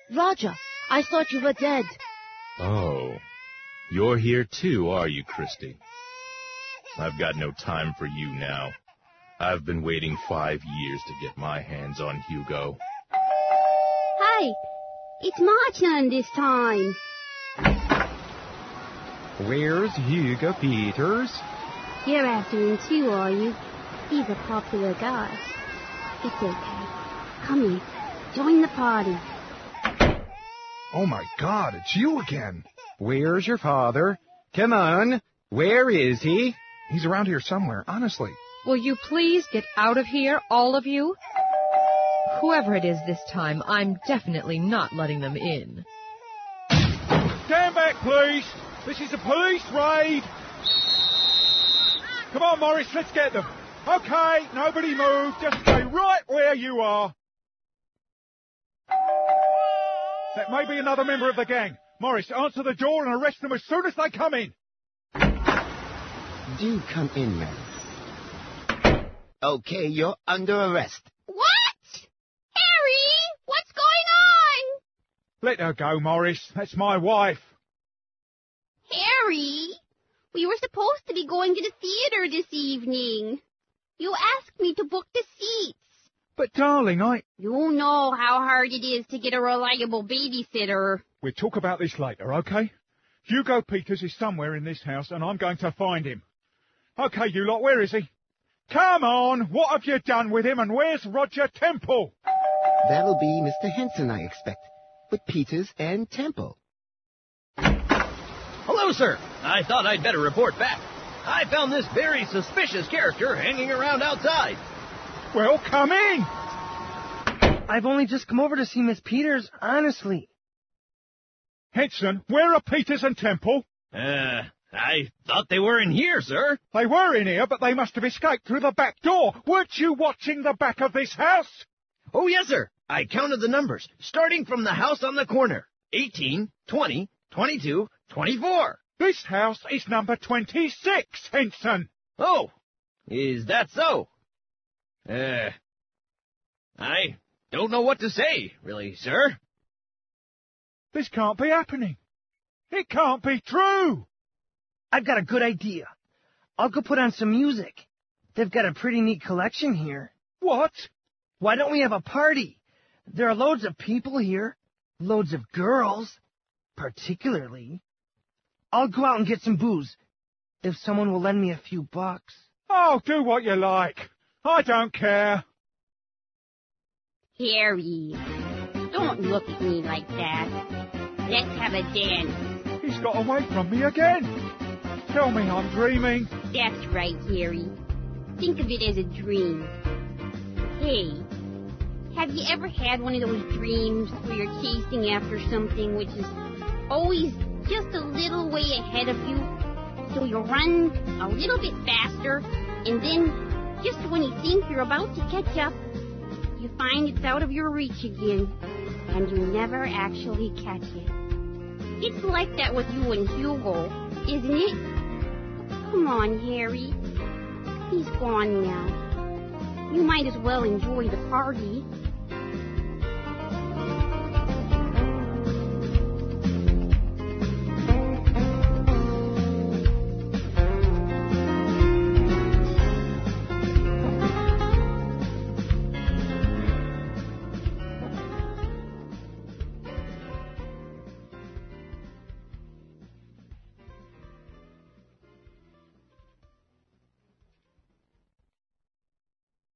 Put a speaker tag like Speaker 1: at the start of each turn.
Speaker 1: Roger, I thought you were dead.
Speaker 2: Oh, you're here too, are you, Christy? I've got no time for you now. I've been waiting 5 years to get my hands on Hugo.
Speaker 3: Hey, it's my turn this time.
Speaker 4: Where's Hugo Peters?
Speaker 3: You're after him too, are you? He's a popular guy. It's okay. Come in. Join the party.
Speaker 5: Oh, my God, it's you again.
Speaker 4: Where's your father? Come on. Where is he?
Speaker 5: He's around here somewhere, honestly.
Speaker 6: Will you please get out of here, all of you? Whoever it is this time, I'm definitely not letting them in.
Speaker 7: Stand back, please. This is a police raid. Come on, Morris, let's get them. Okay, nobody move. Just stay right where you are. That may be another member of the gang. Morris, answer the door and arrest them as soon as they come in.
Speaker 8: Do come in, man. Okay, you're under arrest.
Speaker 3: What? Harry, what's going on?
Speaker 7: Let her go, Morris. That's my wife.
Speaker 3: Harry, we were supposed to be going to the theater this evening. You asked me to book the seats.
Speaker 7: But, darling,
Speaker 3: You know how hard it is to get a reliable babysitter.
Speaker 7: We'll talk about this later, okay? Hugo Peters is somewhere in this house, and I'm going to find him. Okay, you lot, where is he? Come on, what have you done with him, and where's Roger Temple?
Speaker 8: That'll be Mr. Henson, I expect, with Peters and Temple.
Speaker 9: Hello, sir. I thought I'd better report back. I found this very suspicious character hanging around outside.
Speaker 7: Well, come in.
Speaker 10: I've only just come over to see Miss Peters, honestly.
Speaker 7: Henson, where are Peters and Temple?
Speaker 9: I thought they were in here, sir.
Speaker 7: They were in here, but they must have escaped through the back door. Weren't you watching the back of this house?
Speaker 9: Oh, yes, sir. I counted the numbers, starting from the house on the corner. 18, 20, 22, 24.
Speaker 7: This house is number 26, Henson.
Speaker 9: Oh, is that so? I don't know what to say, really, sir.
Speaker 7: This can't be happening. It can't be true.
Speaker 10: I've got a good idea. I'll go put on some music. They've got a pretty neat collection here.
Speaker 7: What?
Speaker 10: Why don't we have a party? There are loads of people here. Loads of girls, particularly. I'll go out and get some booze, if someone will lend me a few bucks.
Speaker 7: Oh, do what you like. I don't care.
Speaker 3: Harry, don't look at me like that. Let's have a dance.
Speaker 7: He's got away from me again. Tell me I'm dreaming.
Speaker 3: That's right, Harry. Think of it as a dream. Hey, have you ever had one of those dreams where you're chasing after something which is always just a little way ahead of you? So you run a little bit faster, and then just when you think you're about to catch up, you find it's out of your reach again, and you never actually catch it. It's like that with you and Hugo, isn't it? Come on, Harry. He's gone now. You might as well enjoy the party.